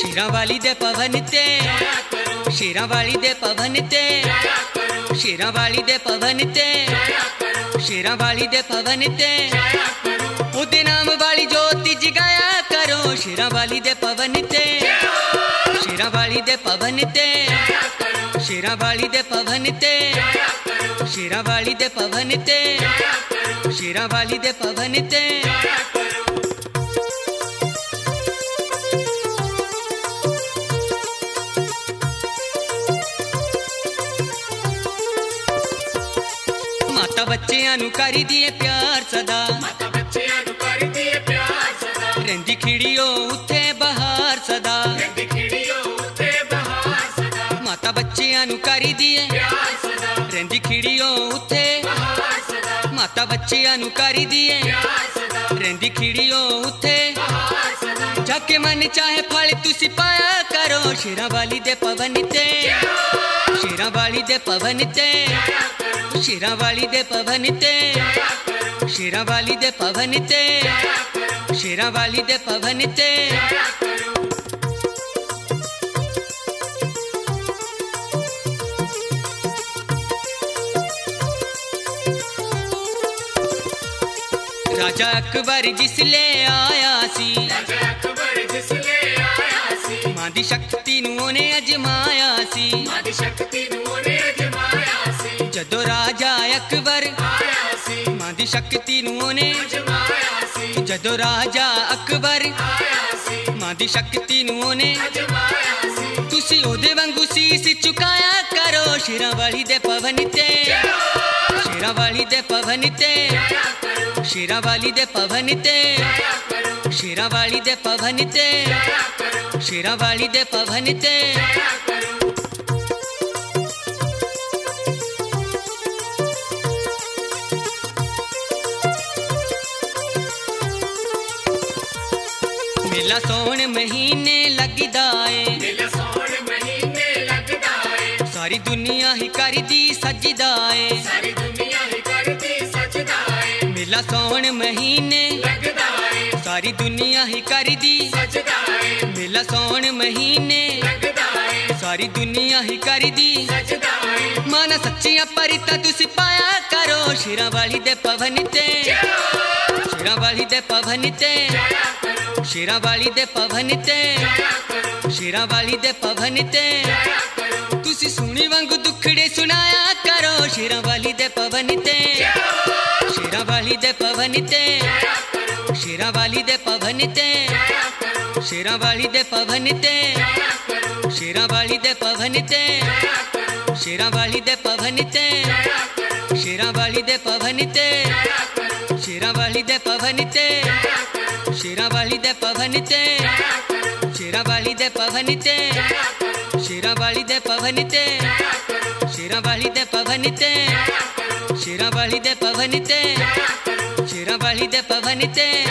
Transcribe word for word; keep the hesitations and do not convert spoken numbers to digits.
शेरां वाली दे पवन ते, शेरां वाली दे पवन ते, शेरां वाली दे पवन ते, शेरां वाली दे पवन ते, ओदे नाम वाली जोती जगाया करो। शेरां वाली दे पवन ते, शेरां वाली दे पवन ते, शेरां वाली दे पवन ते, शेरां वाली दे पवन ते, शेरां वाली दे पवन ते। माता बच्चियां नू करी दिए प्यार सदा, माता बच्चियां नू करी दिए प्यार सदा, रहिंदी खिड़ियो उत्थे बहार सदा, रहिंदी खिड़ियो उत्थे बहार सदा। माता बच्चियां नू करी दिए प्यार सदा, रहिंदी खिड़ियो उत्थे बहार सदा, माता बच्चियां नू करी दिए प्यार सदा, रहिंदी खिड़ियो उत्थे बहार सदा। जाके मन चाहे फल तुसी पाया करो। शेरां वाली दे पवन ते, शेरां वाली दे पवन ते, शेरां वाली दे पवन ते, शेरां वाली दे पवन ते, शेरां वाली दे पवन ते। राजा अकबर जिसले आया सी, राजा अकबर जिसले आया सी, मां दी शक्ति नू ओने अजमाया सी। मां दी शक्ति नू ओने अजमाया सी, जदों राजा अकबर आया सी, मां दी शक्ति नू ओने अजमाया सी, जदों राजा अकबर आया सी, मां दी शक्ति नू ओने अजमाया सी। तुसी ओदे वांगू सीस झुकाया करो। शेरां वाली दे पवन ते, शेरां वाली दे पवन ते, शेरां वाली दे पवन ते, शेरां वाली दे पवन ते, शेरां वाली दे पवन ते। मेला सौण महीने लगदा ए, मेला सौण महीने लगदा ए, सारी दुनिया ही करदी सजदा ए। सारी दुनिया ही करदी सजदा ए, मेला सौण महीने लगदा ए, सारी दुनिया ही करदी सजदा ए, मेला सौण महीने लगदा ए, सारी दुनिया ही करदी सजदा ए। माना सच्चियां परिता तुसी पाया करो। शेरां वाली दे पवन ते, शेरां वाली दे पवन ते, शेरां वाली दे पवन ते, शेरां वाली दे पवन ते। तुसी सुनी वांगू दुखड़े सुनाया करो। शेरां वाली दे पवन ते, शेरां वाली दे पवन ते, शेरां वाली दे पवन ते, शेरां वाली दे पवन ते, शेरां वाली दे पवन ते, शेरां वाली दे पवन ते, शेरां वाली दे पवन ते, शेरां वाली दे पवन ते, शेरां वाली दे पवन ते, शेरां वाली दे पवन ते, शेरां वाली दे पवन ते, शेरां वाली दे पवन ते, शेरां वाली दे पवन ते, शेरां वाली दे पवन ते।